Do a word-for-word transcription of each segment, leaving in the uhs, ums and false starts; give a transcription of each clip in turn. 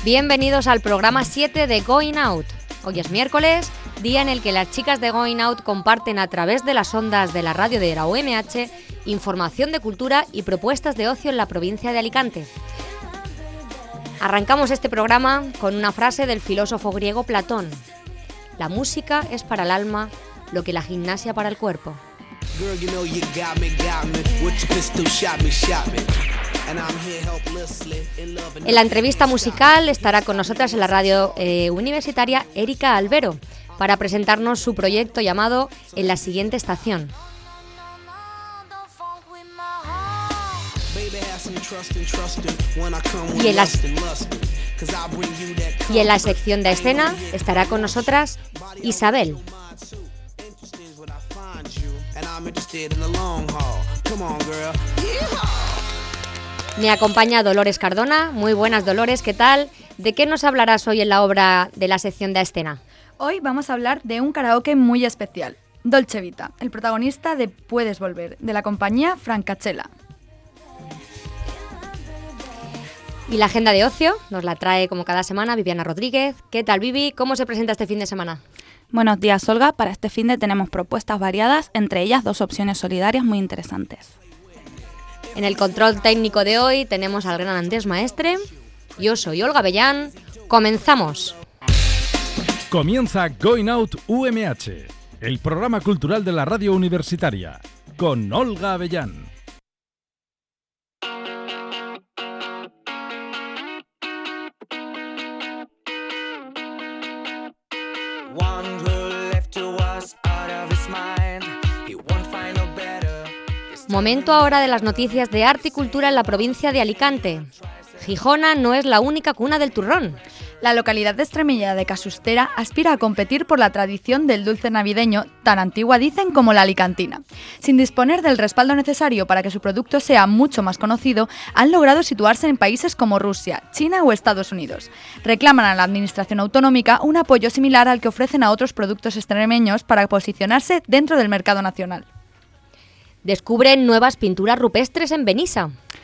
Bienvenidos al programa siete de Going Out. Hoy es miércoles, día en el que las chicas de Going Out comparten a través de las ondas de la radio de la U M H información de cultura y propuestas de ocio en la provincia de Alicante. Arrancamos este programa con una frase del filósofo griego Platón. La música es para el alma lo que la gimnasia para el cuerpo. En la entrevista musical estará con nosotras en la radio eh, universitaria Erika Albero para presentarnos su proyecto llamado En la siguiente estación. Y en, las, y en la sección de escena estará con nosotras Isabel. Me acompaña Dolores Cardona. Muy buenas, Dolores, ¿qué tal? ¿De qué nos hablarás hoy en la obra de la sección de escena? Hoy vamos a hablar de un karaoke muy especial, Dolce Vita, el protagonista de Puedes volver, de la compañía Francachela. Y la agenda de ocio nos la trae como cada semana Viviana Rodríguez. ¿Qué tal, Vivi? ¿Cómo se presenta este fin de semana? Buenos días, Olga. Para este fin de tenemos propuestas variadas, entre ellas dos opciones solidarias muy interesantes. En el control técnico de hoy tenemos al gran Andrés Maestre. Yo soy Olga Avellán. ¡Comenzamos! Comienza Going Out U M H, el programa cultural de la radio universitaria, con Olga Avellán. Momento ahora de las noticias de arte y cultura en la provincia de Alicante. Gijona no es la única cuna del turrón. La localidad de extremeña de Casustera aspira a competir por la tradición del dulce navideño, tan antigua dicen como la alicantina. Sin disponer del respaldo necesario para que su producto sea mucho más conocido, han logrado situarse en países como Rusia, China o Estados Unidos. Reclaman a la administración autonómica un apoyo similar al que ofrecen a otros productos extremeños para posicionarse dentro del mercado nacional. Descubren nuevas pinturas rupestres en Benissa.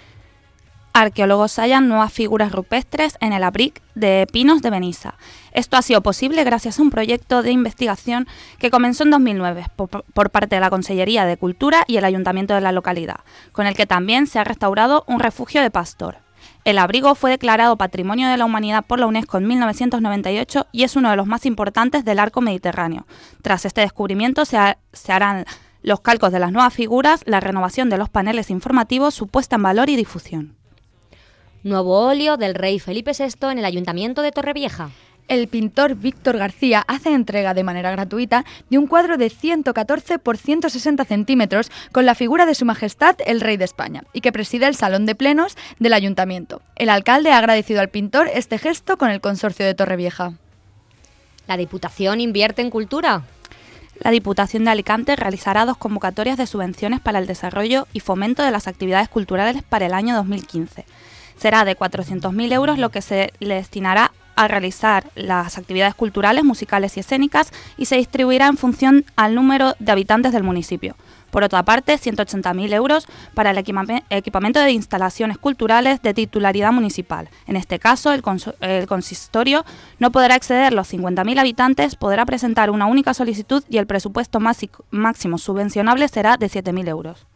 Arqueólogos hallan nuevas figuras rupestres en el abric de pinos de Benissa. Esto ha sido posible gracias a un proyecto de investigación que comenzó en dos mil nueve por, por parte de la Consellería de Cultura y el Ayuntamiento de la localidad, con el que también se ha restaurado un refugio de pastor. El abrigo fue declarado Patrimonio de la Humanidad por la UNESCO en mil novecientos noventa y ocho y es uno de los más importantes del arco mediterráneo. Tras este descubrimiento se, ha, se harán los calcos de las nuevas figuras, la renovación de los paneles informativos, su puesta en valor y difusión. Nuevo óleo del rey Felipe sexto en el Ayuntamiento de Torrevieja. El pintor Víctor García hace entrega de manera gratuita de un cuadro de ciento catorce por ciento sesenta centímetros con la figura de Su Majestad el Rey de España y que preside el Salón de Plenos del Ayuntamiento. El alcalde ha agradecido al pintor este gesto con el Consorcio de Torrevieja. ¿La Diputación invierte en cultura? La Diputación de Alicante realizará dos convocatorias de subvenciones para el desarrollo y fomento de las actividades culturales para el año dos mil quince. Será de cuatrocientos mil euros lo que se le destinará a realizar las actividades culturales, musicales y escénicas y se distribuirá en función al número de habitantes del municipio. Por otra parte, ciento ochenta mil euros para el equipamiento de instalaciones culturales de titularidad municipal. En este caso, el, cons- el consistorio no podrá exceder los cincuenta mil habitantes, podrá presentar una única solicitud y el presupuesto máximo subvencionable será de siete mil euros.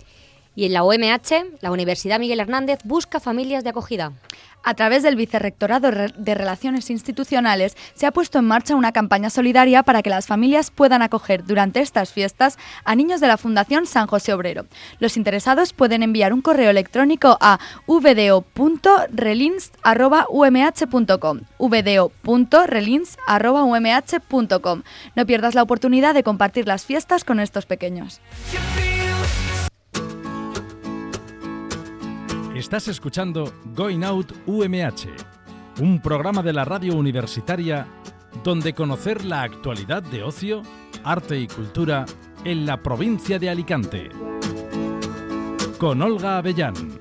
Y en la U M H, la Universidad Miguel Hernández busca familias de acogida. A través del Vicerrectorado de Relaciones Institucionales se ha puesto en marcha una campaña solidaria para que las familias puedan acoger durante estas fiestas a niños de la Fundación San José Obrero. Los interesados pueden enviar un correo electrónico a v d o punto relins arroba u m h punto com v d o punto relins arroba u m h punto com. No pierdas la oportunidad de compartir las fiestas con estos pequeños. Estás escuchando Going Out U M H, un programa de la radio universitaria donde conocer la actualidad de ocio, arte y cultura en la provincia de Alicante. Con Olga Avellán.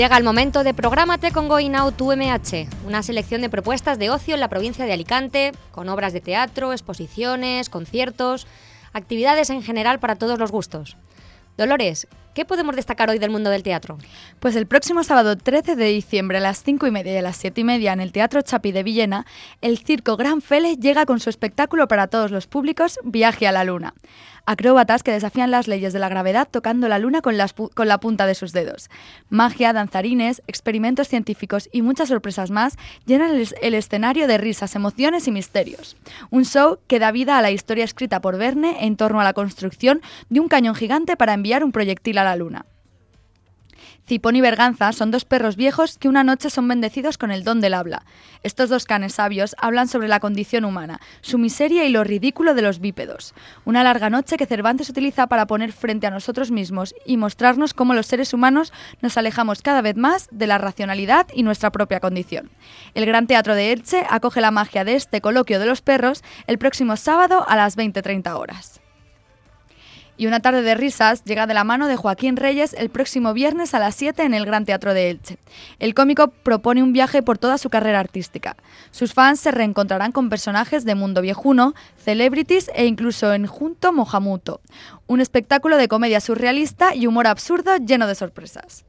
Llega el momento de Prográmate con Going Out U M H, una selección de propuestas de ocio en la provincia de Alicante, con obras de teatro, exposiciones, conciertos, actividades en general para todos los gustos. Dolores, ¿qué podemos destacar hoy del mundo del teatro? Pues el próximo sábado trece de diciembre a las cinco y media y a las siete y media en el Teatro Chapí de Villena, el circo Gran Fele llega con su espectáculo para todos los públicos, Viaje a la Luna. Acróbatas que desafían las leyes de la gravedad tocando la luna con, las pu- con la punta de sus dedos. Magia, danzarines, experimentos científicos y muchas sorpresas más llenan el, el escenario de risas, emociones y misterios. Un show que da vida a la historia escrita por Verne en torno a la construcción de un cañón gigante para enviar un proyectil a la luna. Cipón y Berganza son dos perros viejos que una noche son bendecidos con el don del habla. Estos dos canes sabios hablan sobre la condición humana, su miseria y lo ridículo de los bípedos. Una larga noche que Cervantes utiliza para poner frente a nosotros mismos y mostrarnos cómo los seres humanos nos alejamos cada vez más de la racionalidad y nuestra propia condición. El Gran Teatro de Elche acoge la magia de este coloquio de los perros el próximo sábado a las veinte treinta horas. Y una tarde de risas llega de la mano de Joaquín Reyes el próximo viernes a las siete en el Gran Teatro de Elche. El cómico propone un viaje por toda su carrera artística. Sus fans se reencontrarán con personajes de mundo viejuno, celebrities e incluso en Junto Mojamuto. Un espectáculo de comedia surrealista y humor absurdo lleno de sorpresas.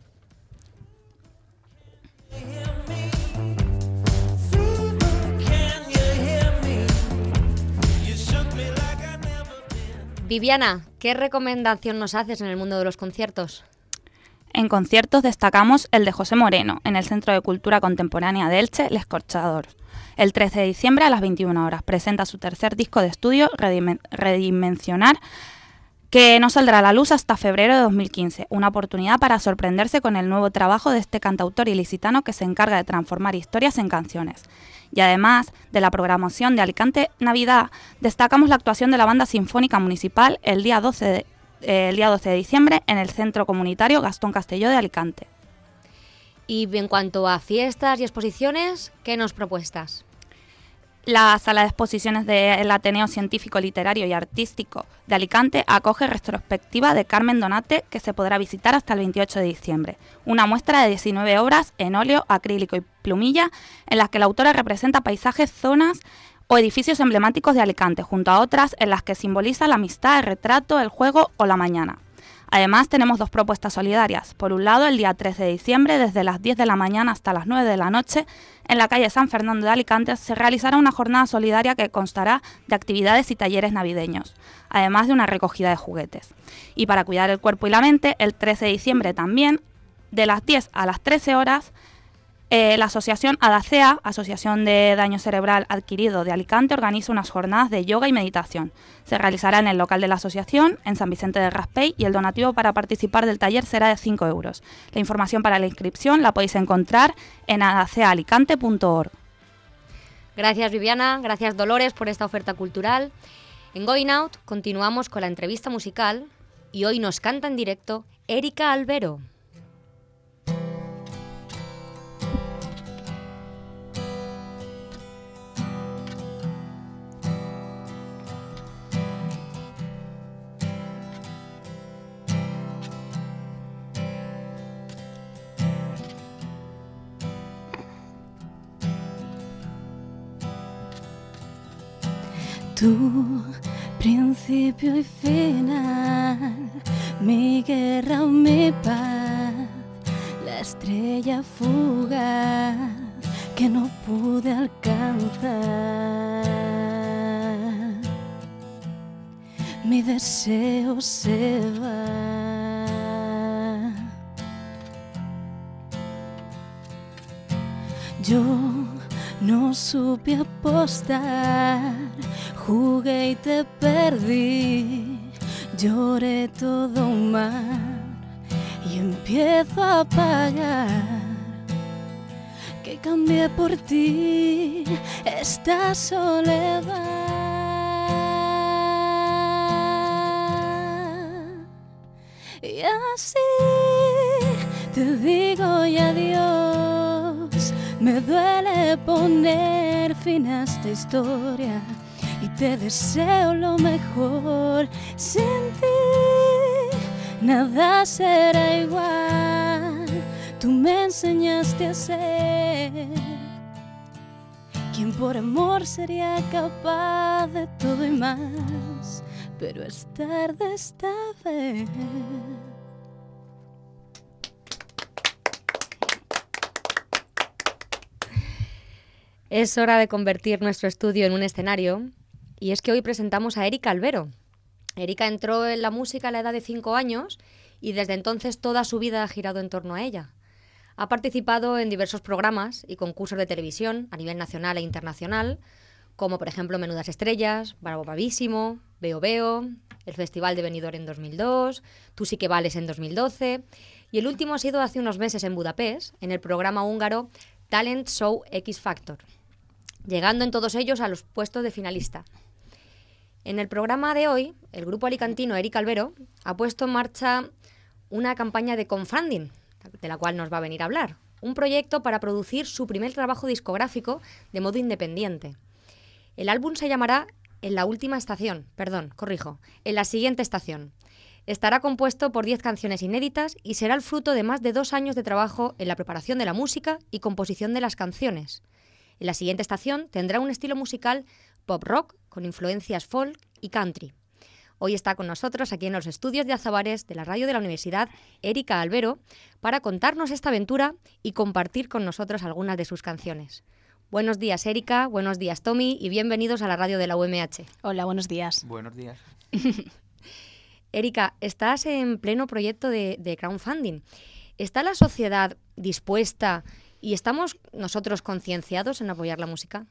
Viviana, ¿qué recomendación nos haces en el mundo de los conciertos? En conciertos destacamos el de José Moreno, en el Centro de Cultura Contemporánea de Elche, El Escorchador. El trece de diciembre a las veintiuna horas presenta su tercer disco de estudio, Redime- Redimensionar, que no saldrá a la luz hasta febrero de dos mil quince. Una oportunidad para sorprenderse con el nuevo trabajo de este cantautor ilicitano que se encarga de transformar historias en canciones. Y además de la programación de Alicante Navidad, destacamos la actuación de la Banda Sinfónica Municipal el día doce de, eh, el día doce de diciembre en el Centro Comunitario Gastón Castelló de Alicante. Y en cuanto a fiestas y exposiciones, ¿qué nos propuestas? La Sala de Exposiciones del Ateneo Científico, Literario y Artístico de Alicante acoge retrospectiva de Carmen Donate que se podrá visitar hasta el veintiocho de diciembre. Una muestra de diecinueve obras en óleo, acrílico y plumilla en las que la autora representa paisajes, zonas o edificios emblemáticos de Alicante, junto a otras en las que simboliza la amistad, el retrato, el juego o la mañana. Además, tenemos dos propuestas solidarias. Por un lado, el día trece de diciembre, desde las diez de la mañana hasta las nueve de la noche, en la calle San Fernando de Alicante, se realizará una jornada solidaria que constará de actividades y talleres navideños, además de una recogida de juguetes. Y para cuidar el cuerpo y la mente, el trece de diciembre también, de las diez a las trece horas, Eh, la asociación ADACEA, Asociación de Daño Cerebral Adquirido de Alicante, organiza unas jornadas de yoga y meditación. Se realizará en el local de la asociación, en San Vicente del Raspey, y el donativo para participar del taller será de cinco euros. La información para la inscripción la podéis encontrar en adaceaalicante punto org. Gracias Viviana, gracias Dolores por esta oferta cultural. En Going Out continuamos con la entrevista musical y hoy nos canta en directo Erika Albero. Tu principio y final, mi guerra o mi paz, la estrella fugaz que no pude alcanzar. Mi deseo se va. Yo no supe apostar, jugué y te perdí, lloré todo mal y empiezo a pagar. Que cambié por ti esta soledad. Y así te digo y adiós. Me duele poner fin a esta historia y te deseo lo mejor. Sin ti nada será igual. tú me enseñaste a ser quien por amor sería capaz de todo y más, pero es tarde esta vez. Es hora de convertir nuestro estudio en un escenario, y es que hoy presentamos a Erika Albero. Erika entró en la música a la edad de cinco años y desde entonces toda su vida ha girado en torno a ella. Ha participado en diversos programas y concursos de televisión a nivel nacional e internacional, como por ejemplo Menudas Estrellas, Bravo Bravísimo, Veo Veo, el Festival de Benidorm en dos mil dos, Tú sí que vales en dos mil doce, y el último ha sido hace unos meses en Budapest, en el programa húngaro Talent Show X Factor, llegando en todos ellos a los puestos de finalista. En el programa de hoy, el grupo alicantino Erika Albero ha puesto en marcha una campaña de crowdfunding, de la cual nos va a venir a hablar. Un proyecto para producir su primer trabajo discográfico de modo independiente. El álbum se llamará En la última estación, perdón, corrijo, En la siguiente estación. Estará compuesto por diez canciones inéditas y será el fruto de más de dos años de trabajo en la preparación de la música y composición de las canciones. En la siguiente estación tendrá un estilo musical pop rock con influencias folk y country. Hoy está con nosotros aquí en los estudios de Azabares de la radio de la Universidad Erika Albero para contarnos esta aventura y compartir con nosotros algunas de sus canciones. Buenos días, Erika, buenos días, Tommy, y bienvenidos a la radio de la U M H. Hola, buenos días. Buenos días. Erika, estás en pleno proyecto de, de crowdfunding. ¿Está la sociedad dispuesta y estamos nosotros concienciados en apoyar la música?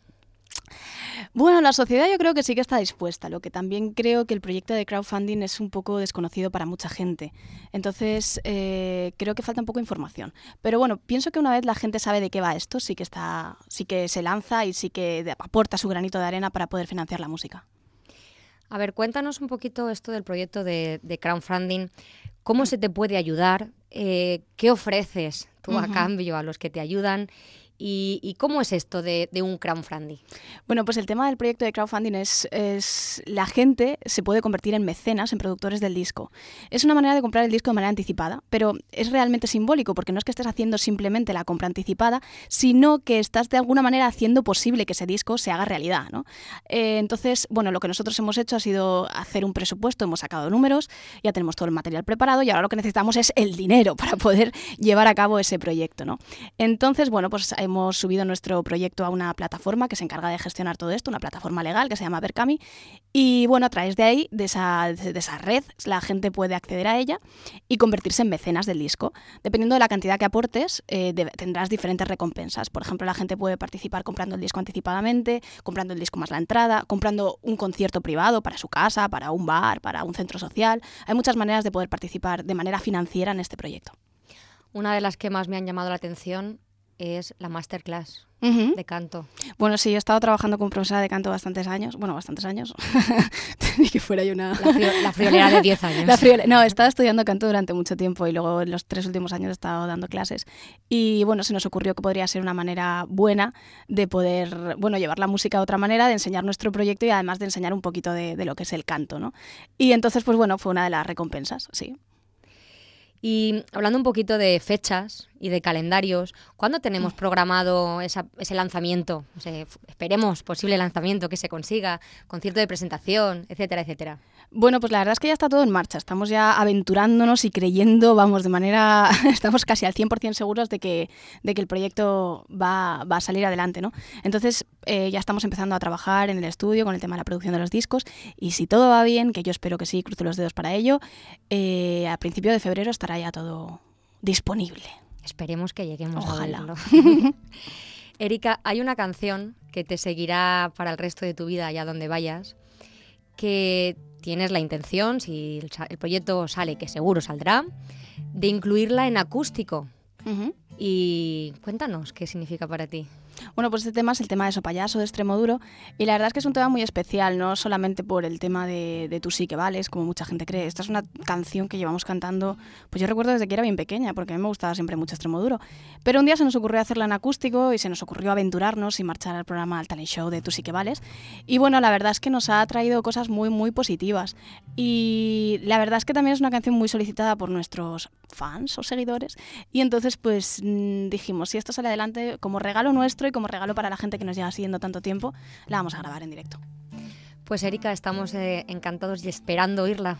Bueno, la sociedad yo creo que sí que está dispuesta, lo que también creo que el proyecto de crowdfunding es un poco desconocido para mucha gente. Entonces, eh, creo que falta un poco de información. Pero bueno, pienso que una vez la gente sabe de qué va esto, sí que está, sí que se lanza y sí que aporta su granito de arena para poder financiar la música. A ver, cuéntanos un poquito esto del proyecto de, de crowdfunding. ¿Cómo se te puede ayudar? Eh, ¿Qué ofreces tú a uh-huh. cambio a los que te ayudan? ¿Y, y cómo es esto de, de un crowdfunding? Bueno, pues el tema del proyecto de crowdfunding es, es la gente se puede convertir en mecenas, en productores del disco. Es una manera de comprar el disco de manera anticipada, pero es realmente simbólico porque no es que estés haciendo simplemente la compra anticipada, sino que estás de alguna manera haciendo posible que ese disco se haga realidad, ¿no? Eh, entonces, bueno, lo que nosotros hemos hecho ha sido hacer un presupuesto, hemos sacado números, ya tenemos todo el material preparado y ahora lo que necesitamos es el dinero para poder llevar a cabo ese proyecto, ¿no? Entonces, bueno, pues hemos Hemos subido nuestro proyecto a una plataforma que se encarga de gestionar todo esto, una plataforma legal que se llama Berkami. Y bueno, a través de ahí, de esa, de esa red, la gente puede acceder a ella y convertirse en mecenas del disco. Dependiendo de la cantidad que aportes, eh, de, tendrás diferentes recompensas. Por ejemplo, la gente puede participar comprando el disco anticipadamente, comprando el disco más la entrada, comprando un concierto privado para su casa, para un bar, para un centro social. Hay muchas maneras de poder participar de manera financiera en este proyecto. Una de las que más me han llamado la atención es la masterclass uh-huh. de canto. Bueno, sí, he estado trabajando como profesora de canto bastantes años. Bueno, bastantes años. Ni que fuera yo una... La, frio, la friolera de diez años. La friolera. No, he estado estudiando canto durante mucho tiempo y luego en los tres últimos años he estado dando clases. Y bueno, se nos ocurrió que podría ser una manera buena de poder, bueno, llevar la música de otra manera, de enseñar nuestro proyecto y además de enseñar un poquito de, de lo que es el canto, ¿no? Y entonces, pues bueno, fue una de las recompensas, sí. Y hablando un poquito de fechas y de calendarios, ¿cuándo tenemos programado esa, ese lanzamiento? O sea, esperemos posible lanzamiento que se consiga, concierto de presentación, etcétera, etcétera. Bueno, pues la verdad es que ya está todo en marcha. Estamos ya aventurándonos y creyendo, vamos, de manera... Estamos casi al cien por ciento seguros de que, de que el proyecto va, va a salir adelante, ¿no? Entonces, eh, ya estamos empezando a trabajar en el estudio con el tema de la producción de los discos y si todo va bien, que yo espero que sí, cruzo los dedos para ello, eh, a principio de febrero estará ya todo disponible. Esperemos que lleguemos Ojalá. a verlo. Erika, hay una canción que te seguirá para el resto de tu vida allá donde vayas, que tienes la intención, si el, el proyecto sale, que seguro saldrá, de incluirla en acústico. Uh-huh. Y cuéntanos qué significa para ti. Bueno, pues este tema es el tema de Sopayaso, de Extremoduro, y la verdad es que es un tema muy especial, no solamente por el tema de, de Tú sí que vales, como mucha gente cree. Esta es una canción que llevamos cantando, pues yo recuerdo desde que era bien pequeña, porque a mí me gustaba siempre mucho Extremoduro. Pero un día se nos ocurrió hacerla en acústico y se nos ocurrió aventurarnos y marchar al programa, al talent show de Tú sí que vales. Y bueno, la verdad es que nos ha traído cosas muy, muy positivas. Y la verdad es que también es una canción muy solicitada por nuestros fans o seguidores. Y entonces pues mmm, dijimos, si esto sale adelante, como regalo nuestro y como regalo para la gente que nos lleva siguiendo tanto tiempo, la vamos a grabar en directo. Pues Erika, estamos eh, encantados y esperando oírla.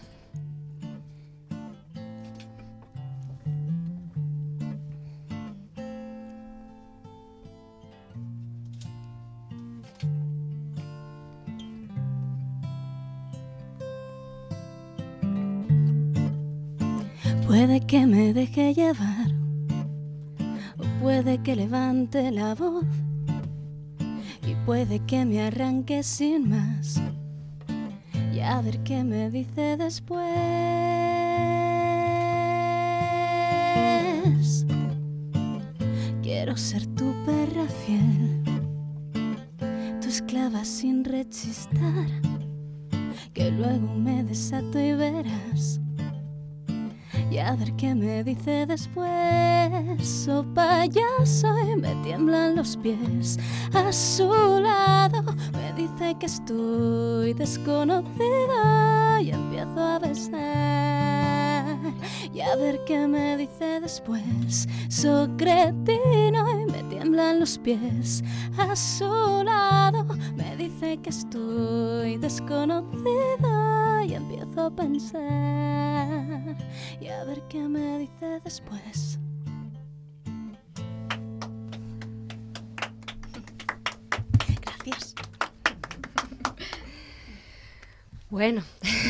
Puede que me deje llevar, o puede que levante la voz, y puede que me arranque sin más, y a ver qué me dice después. Quiero ser tu perra fiel, tu esclava sin rechistar, que luego me desato y verás. Y a ver qué me dice después. Oh payaso, y me tiemblan los pies. A su lado me dice que estoy desconocida y empiezo a besar. Y a ver qué me dice después. So cretino, y me tiemblan los pies. A su lado me dice que estoy desconocida y empiezo a pensar. Y a ver qué me dice después. Gracias. Bueno,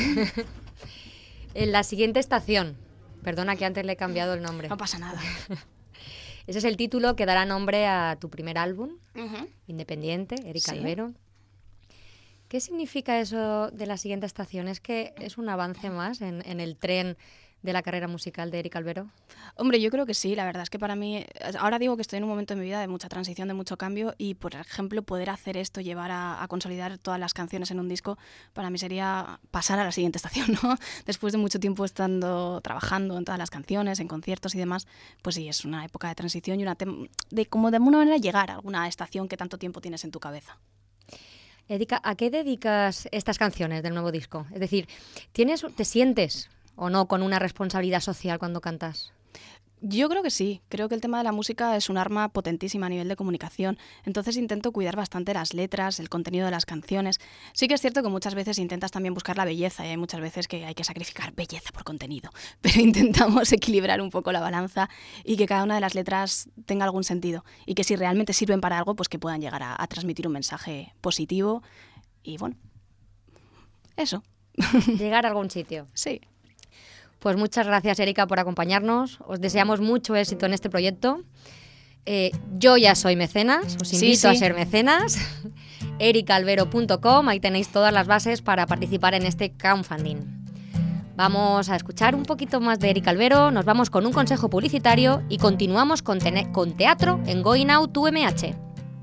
en la siguiente estación, perdona que antes le he cambiado el nombre. No pasa nada. Ese es el título que dará nombre a tu primer álbum, Uh-huh. independiente, Erika Sí. Albero. ¿Qué significa eso de la siguiente estación? ¿Es que es un avance más en, en el tren de la carrera musical de Erika Albero? Hombre, yo creo que sí, la verdad es que para mí, ahora digo que estoy en un momento de mi vida de mucha transición, de mucho cambio, y por ejemplo poder hacer esto, llevar a, a consolidar todas las canciones en un disco, para mí sería pasar a la siguiente estación, ¿no? Después de mucho tiempo estando trabajando en todas las canciones, en conciertos y demás, pues sí, es una época de transición y una tem- de como de alguna manera llegar a alguna estación que tanto tiempo tienes en tu cabeza. Erika, ¿a qué dedicas estas canciones del nuevo disco? Es decir, ¿tienes, te sientes o no con una responsabilidad social cuando cantas? Yo creo que sí, creo que el tema de la música es un arma potentísima a nivel de comunicación, entonces intento cuidar bastante las letras, el contenido de las canciones. Sí que es cierto que muchas veces intentas también buscar la belleza y hay muchas veces que hay que sacrificar belleza por contenido, pero intentamos equilibrar un poco la balanza y que cada una de las letras tenga algún sentido y que si realmente sirven para algo, pues que puedan llegar a, a transmitir un mensaje positivo y bueno, eso. Llegar a algún sitio. Sí. Pues muchas gracias, Erika, por acompañarnos. Os deseamos mucho éxito en este proyecto. Eh, yo ya soy mecenas, os Sí, invito sí. a ser mecenas. erika albero punto com, ahí tenéis todas las bases para participar en este crowdfunding. Vamos a escuchar un poquito más de Erika Albero, nos vamos con un consejo publicitario y continuamos con, tene- con teatro en Going Out U M H.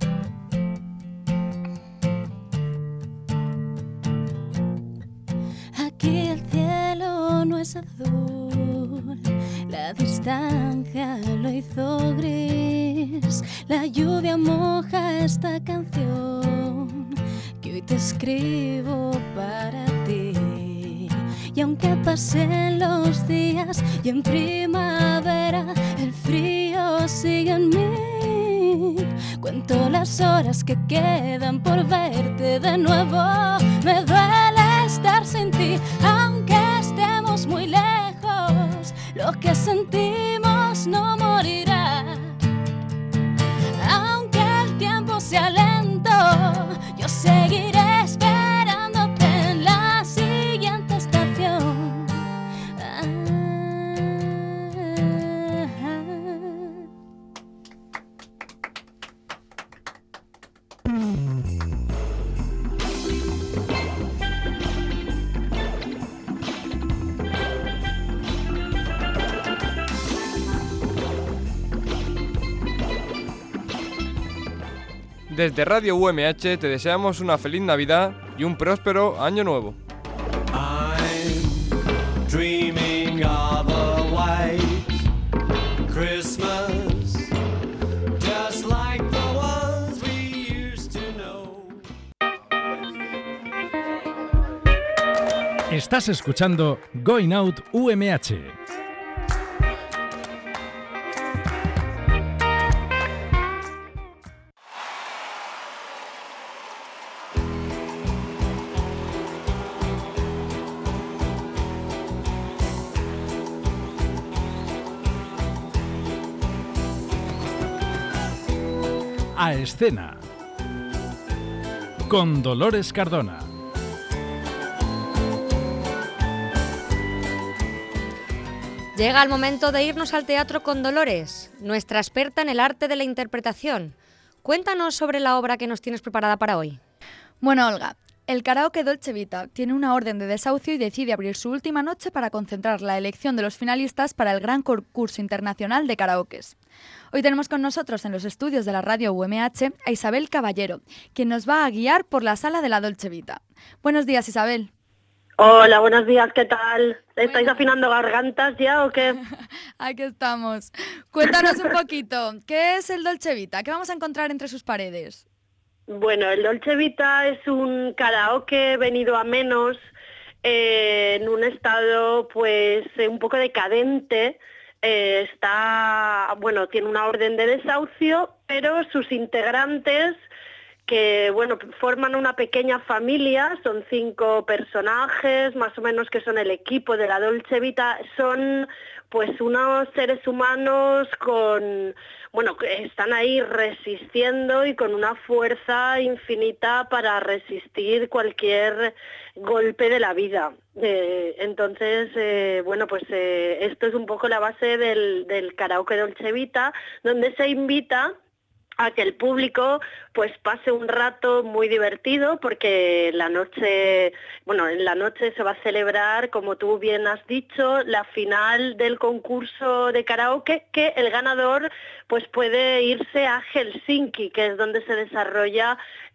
Aquí el cielo no es azul, la distancia lo hizo gris, la lluvia moja esta canción que hoy te escribo para ti. Y aunque pasen los días y en primavera el frío sigue en mí, cuento las horas que quedan por verte de nuevo. Me duele estar sin ti, aunque estemos muy lejos, lo que sentimos no morirá. Aunque el tiempo sea lento, yo seguiré esperándote en la siguiente estación. Ah, Desde Radio U M H te deseamos una feliz Navidad y un próspero Año Nuevo. I'm dreaming of a white Christmas, just like the ones we used to know. Estás escuchando Going Out U M H. A escena. Con Dolores Cardona. Llega el momento de irnos al teatro con Dolores, nuestra experta en el arte de la interpretación. Cuéntanos sobre la obra que nos tienes preparada para hoy. Bueno, Olga, el karaoke Dolce Vita tiene una orden de desahucio y decide abrir su última noche para concentrar la elección de los finalistas para el gran concurso internacional de karaokes. Hoy tenemos con nosotros en los estudios de la radio U M H a Isabel Caballero, quien nos va a guiar por la sala de la Dolce Vita. Buenos días, Isabel. Hola, buenos días, ¿qué tal? ¿Estáis Bueno. afinando gargantas ya o qué? Aquí estamos. Cuéntanos un poquito, ¿qué es el Dolce Vita? ¿Qué vamos a encontrar entre sus paredes? Bueno, el Dolce Vita es un karaoke venido a menos, eh, en un estado pues eh, un poco decadente. Eh, está, bueno, tiene una orden de desahucio, pero sus integrantes, que bueno, forman una pequeña familia, son cinco personajes, más o menos, que son el equipo de la Dolce Vita, son pues unos seres humanos con, bueno, que están ahí resistiendo y con una fuerza infinita para resistir cualquier golpe de la vida. Eh, entonces, eh, bueno, pues eh, esto es un poco la base del, del karaoke Dolce Vita, donde se invita a que el público pues pase un rato muy divertido, porque la noche, bueno, en la noche se va a celebrar, como tú bien has dicho, la final del concurso de karaoke, que el ganador pues puede irse a Helsinki, que es donde se desarrolla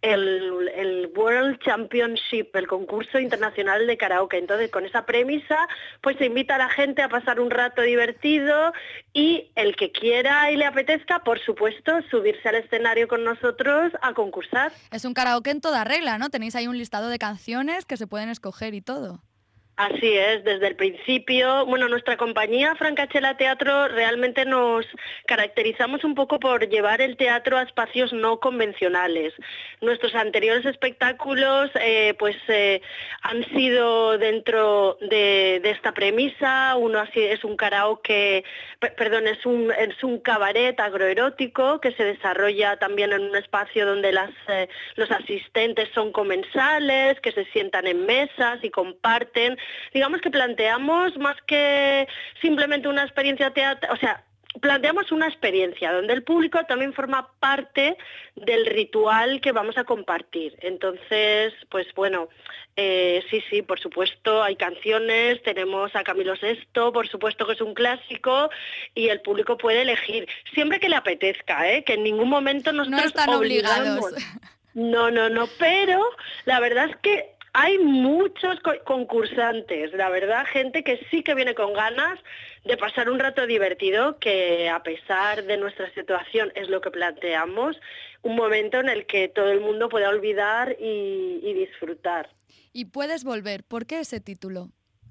el, el World Championship, el concurso internacional de karaoke. Entonces, con esa premisa, pues se invita a la gente a pasar un rato divertido, y el que quiera y le apetezca, por supuesto, subirse al escenario con nosotros a concursar. Es un karaoke en toda regla, ¿no? Tenéis ahí un listado de canciones que se pueden escoger y todo. Así es, desde el principio. Bueno, nuestra compañía, Francachela Teatro, realmente nos caracterizamos un poco por llevar el teatro a espacios no convencionales. Nuestros anteriores espectáculos eh, pues eh, han sido dentro de, de esta premisa. Uno así es un karaoke, perdón, es un, es un cabaret agroerótico que se desarrolla también en un espacio donde las, eh, los asistentes son comensales, que se sientan en mesas y comparten. Digamos que planteamos más que simplemente una experiencia teatral, o sea, planteamos una experiencia donde el público también forma parte del ritual que vamos a compartir. Entonces, pues bueno, eh, sí, sí, por supuesto, hay canciones, tenemos a Camilo Sesto, por supuesto que es un clásico, y el público puede elegir, siempre que le apetezca, ¿eh? Que en ningún momento nosotros No están obligamos. obligados. No, no, no, pero la verdad es que hay muchos co- concursantes, la verdad, gente que sí que viene con ganas de pasar un rato divertido, que a pesar de nuestra situación es lo que planteamos, un momento en el que todo el mundo pueda olvidar y, y disfrutar. Y puedes volver. ¿Por qué ese título?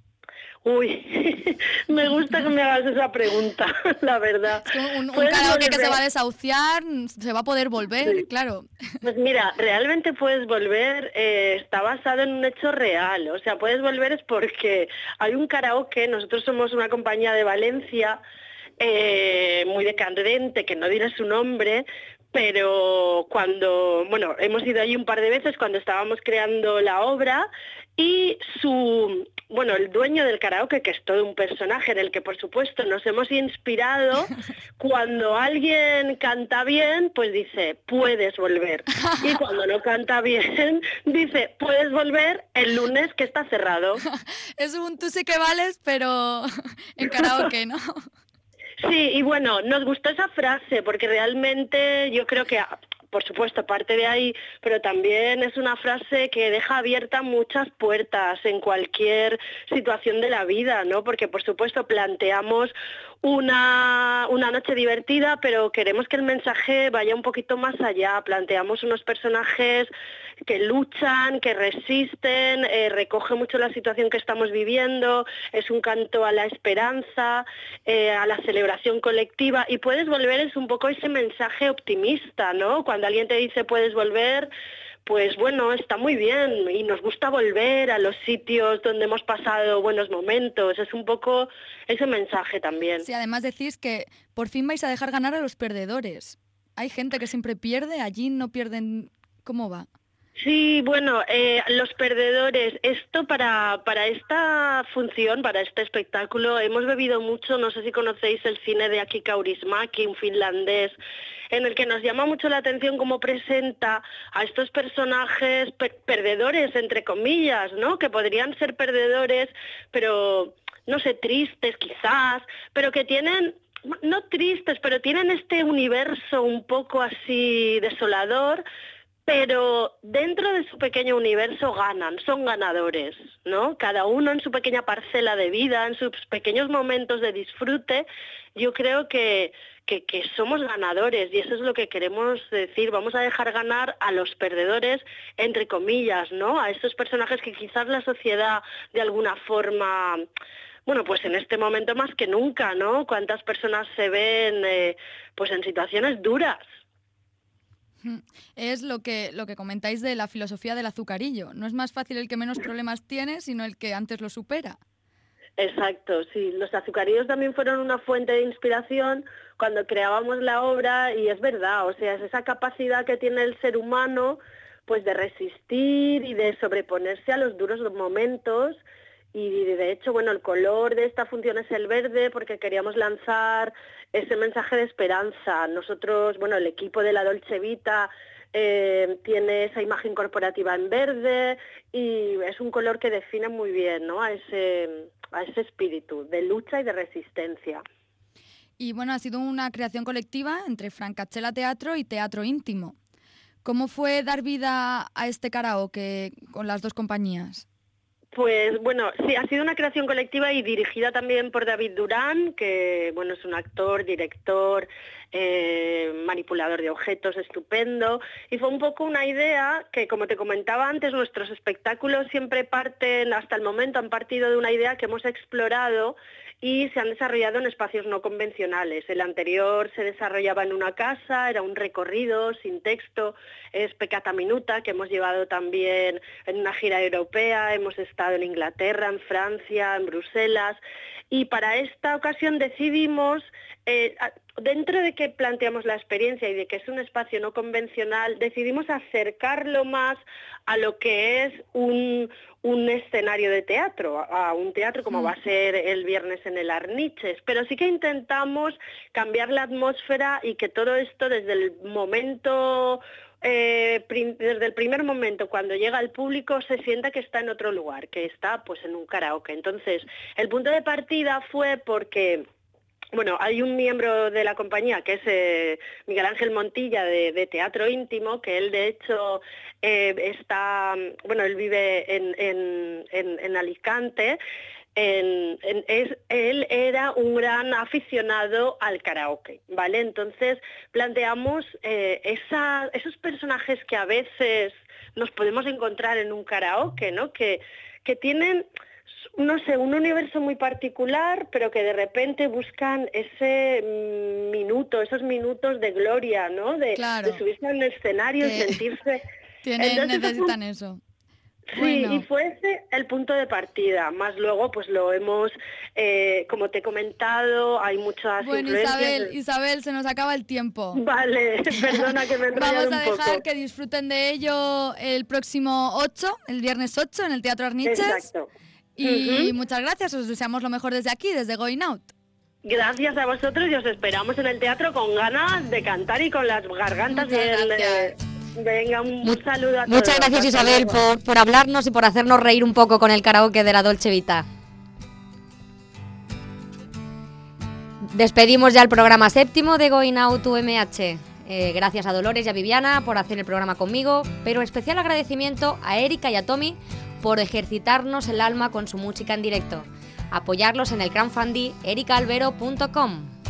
Uy, me gusta que me hagas esa pregunta, la verdad. Es que un, un Puedes karaoke que volver. se va a desahuciar, se va a poder volver, Sí. claro. Pues mira, realmente Puedes volver eh, está basado en un hecho real. O sea, Puedes volver es porque hay un karaoke, nosotros somos una compañía de Valencia, eh, muy decadente, que no diré su nombre, pero cuando, bueno, hemos ido allí un par de veces cuando estábamos creando la obra, y su, bueno, el dueño del karaoke, que es todo un personaje en el que por supuesto nos hemos inspirado, cuando alguien canta bien, pues dice, puedes volver. Y cuando no canta bien, dice, puedes volver el lunes que está cerrado. Es un tú sí que vales, pero en karaoke, ¿no? Sí, y bueno, nos gustó esa frase porque realmente yo creo que, por supuesto, parte de ahí, pero también es una frase que deja abiertas muchas puertas en cualquier situación de la vida, ¿no? Porque, por supuesto, planteamos una, una noche divertida, pero queremos que el mensaje vaya un poquito más allá. Planteamos unos personajes que luchan, que resisten, eh, recoge mucho la situación que estamos viviendo, es un canto a la esperanza, eh, a la celebración colectiva, y Puedes volver es un poco ese mensaje optimista, ¿no? Cuando alguien te dice puedes volver, pues bueno, está muy bien, y nos gusta volver a los sitios donde hemos pasado buenos momentos, es un poco ese mensaje también. Sí, además decís que por fin vais a dejar ganar a los perdedores. ¿Hay gente que siempre pierde? ¿Allí no pierden? ¿Cómo va? Sí, bueno, eh, los perdedores, esto para, para esta función, para este espectáculo, hemos bebido mucho, no sé si conocéis el cine de Aki Kaurismäki, un finlandés, en el que nos llama mucho la atención cómo presenta a estos personajes per- perdedores, entre comillas, ¿no? Que podrían ser perdedores, pero, no sé, tristes quizás, pero que tienen... no tristes, pero tienen este universo un poco así desolador, pero dentro de su pequeño universo ganan, son ganadores, ¿no? Cada uno en su pequeña parcela de vida, en sus pequeños momentos de disfrute, yo creo que, que, que somos ganadores y eso es lo que queremos decir. Vamos a dejar ganar a los perdedores, entre comillas, ¿no? A estos personajes que quizás la sociedad de alguna forma... Bueno, pues en este momento más que nunca, ¿no? ¿Cuántas personas se ven eh, pues en situaciones duras? Es lo que, lo que comentáis de la filosofía del azucarillo. No es más fácil el que menos problemas tiene, sino el que antes lo supera. Exacto, sí. Los azucarillos también fueron una fuente de inspiración cuando creábamos la obra y es verdad, o sea, es esa capacidad que tiene el ser humano pues de resistir y de sobreponerse a los duros momentos. Y de hecho, bueno, el color de esta función es el verde porque queríamos lanzar ese mensaje de esperanza. Nosotros, bueno, el equipo de la Dolce Vita eh, tiene esa imagen corporativa en verde y es un color que define muy bien, ¿no? A ese, a ese espíritu de lucha y de resistencia. Y bueno, ha sido una creación colectiva entre Francachela Teatro y Teatro Íntimo. ¿Cómo fue dar vida a este karaoke con las dos compañías? Pues bueno, sí, ha sido una creación colectiva y dirigida también por David Durán, que bueno, es un actor, director, eh, manipulador de objetos estupendo, y fue un poco una idea que, como te comentaba antes, nuestros espectáculos siempre parten, hasta el momento han partido de una idea que hemos explorado y se han desarrollado en espacios no convencionales. El anterior se desarrollaba en una casa, era un recorrido sin texto, es Peccata Minuta, que hemos llevado también en una gira europea, hemos estado en Inglaterra, en Francia, en Bruselas, y para esta ocasión decidimos, eh, dentro de que planteamos la experiencia y de que es un espacio no convencional, decidimos acercarlo más a lo que es un, un escenario de teatro, a un teatro como va a ser el viernes en el Arniches, pero sí que intentamos cambiar la atmósfera y que todo esto desde el momento... Eh, prim- desde el primer momento cuando llega el público se sienta que está en otro lugar, que está pues en un karaoke. Entonces, el punto de partida fue porque... Bueno, hay un miembro de la compañía que es eh, Miguel Ángel Montilla de, de Teatro Íntimo, que él de hecho eh, está, bueno, él vive en, en, en, en Alicante. En, en, es, él era un gran aficionado al karaoke, ¿vale? Entonces planteamos eh, esa, esos personajes que a veces nos podemos encontrar en un karaoke, ¿no? Que, que tienen... no sé, un universo muy particular, pero que de repente buscan ese mm, minuto, esos minutos de gloria, ¿no? De, claro. de subirse al escenario que y sentirse... Tienen, Entonces, necesitan un... eso. Sí, Bueno. y fue ese el punto de partida. Más luego, pues lo hemos, eh, como te he comentado, hay muchas Bueno, influencias... Isabel, de- Isabel, se nos acaba el tiempo. Vale, perdona que me he enrollado Vamos un a dejar poco. que disfruten de ello el próximo ocho, el viernes ocho, en el Teatro Arniches. Exacto. Y Ujú. muchas gracias, os deseamos lo mejor desde aquí, desde Going Out. Gracias a vosotros y os esperamos en el teatro con ganas de cantar y con las gargantas Muchas bien... gracias. eh, Venga, un, un saludo a todos. Muchas gracias, Hasta Isabel, luego. por, por hablarnos y por hacernos reír un poco con el karaoke de la Dolce Vita. Despedimos ya el programa séptimo de Going Out U M H. Eh, gracias a Dolores y a Viviana por hacer el programa conmigo, pero especial agradecimiento a Erika y a Tommy por ejercitarnos el alma con su música en directo. Apoyarlos en el crowdfunding erika albero punto com.